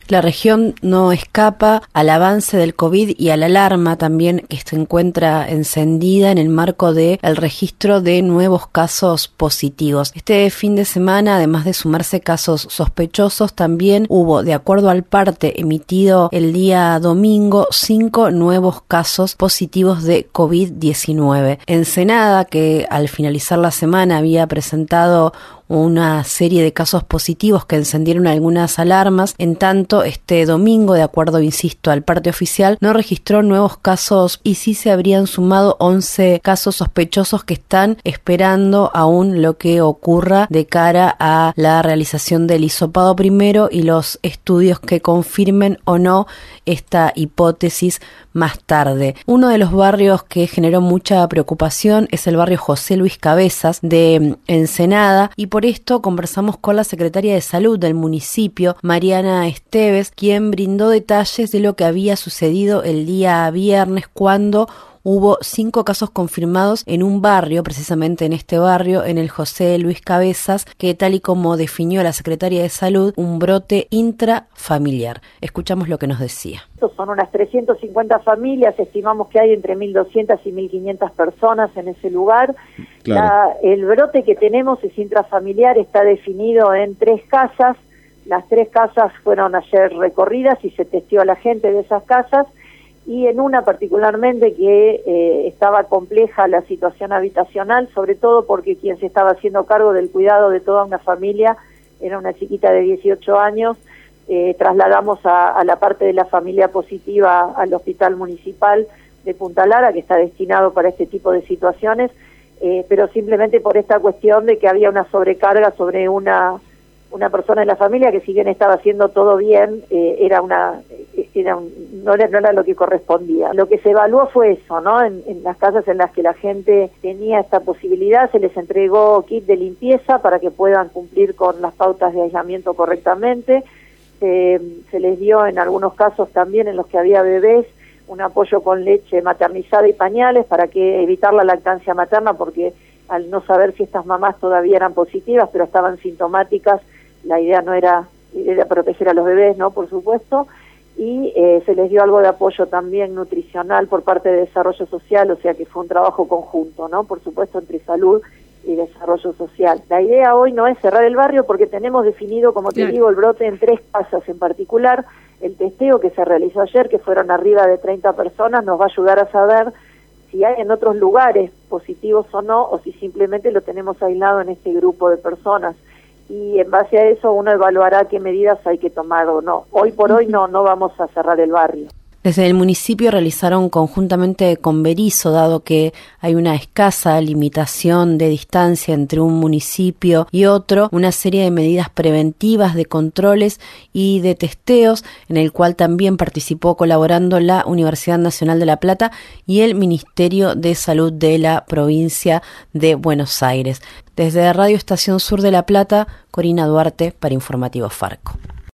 La región no escapa al avance del COVID y a la alarma también que se encuentra encendida en el marco del registro de nuevos casos positivos. Este fin de semana, además de sumarse casos sospechosos, también hubo, de acuerdo al parte emitido el día domingo, 5 nuevos casos positivos de COVID-19. Ensenada, que al finalizar la semana había presentado una serie de casos positivos que encendieron algunas alarmas. En tanto, este domingo, de acuerdo, insisto, al parte oficial, no registró nuevos casos y sí se habrían sumado 11 casos sospechosos que están esperando aún lo que ocurra de cara a la realización del hisopado primero y los estudios que confirmen o no esta hipótesis más tarde. Uno de los barrios que generó mucha preocupación es el barrio José Luis Cabezas de Ensenada, y por esto conversamos con la secretaria de Salud del municipio, Mariana Esteves, quien brindó detalles de lo que había sucedido el día viernes cuando hubo 5 casos confirmados en un barrio, precisamente en este barrio, en el José Luis Cabezas, que tal y como definió la Secretaría de Salud, un brote intrafamiliar. Escuchamos lo que nos decía. Son unas 350 familias, estimamos que hay entre 1.200 y 1.500 personas en ese lugar. Claro. El brote que tenemos es intrafamiliar, está definido en 3 casas. Las 3 casas fueron ayer recorridas y se testeó a la gente de esas casas. Y en una particularmente que estaba compleja la situación habitacional, sobre todo porque quien se estaba haciendo cargo del cuidado de toda una familia era una chiquita de 18 años. Trasladamos a la parte de la familia positiva al hospital municipal de Punta Lara, que está destinado para este tipo de situaciones, pero simplemente por esta cuestión de que había una sobrecarga sobre una persona de la familia que, si bien estaba haciendo todo bien, no era lo que correspondía. Lo que se evaluó fue eso, ¿no? En las casas en las que la gente tenía esta posibilidad, se les entregó kit de limpieza para que puedan cumplir con las pautas de aislamiento correctamente. Se les dio en algunos casos también, en los que había bebés, un apoyo con leche maternizada y pañales para que evitar la lactancia materna, porque al no saber si estas mamás todavía eran positivas, pero estaban sintomáticas, la idea no era proteger a los bebés, ¿no? Por supuesto. Y se les dio algo de apoyo también nutricional por parte de Desarrollo Social, o sea que fue un trabajo conjunto, ¿no? Por supuesto, entre Salud y Desarrollo Social. La idea hoy no es cerrar el barrio porque tenemos definido, como te digo, el brote en 3 casas en particular. El testeo que se realizó ayer, que fueron arriba de 30 personas, nos va a ayudar a saber si hay en otros lugares positivos o no, o si simplemente lo tenemos aislado en este grupo de personas. Y en base a eso uno evaluará qué medidas hay que tomar o no. Hoy por hoy no vamos a cerrar el barrio. Desde el municipio realizaron conjuntamente con Berisso, dado que hay una escasa limitación de distancia entre un municipio y otro, una serie de medidas preventivas, de controles y de testeos, en el cual también participó colaborando la Universidad Nacional de La Plata y el Ministerio de Salud de la provincia de Buenos Aires. Desde Radio Estación Sur de La Plata, Corina Duarte para Informativo Farco.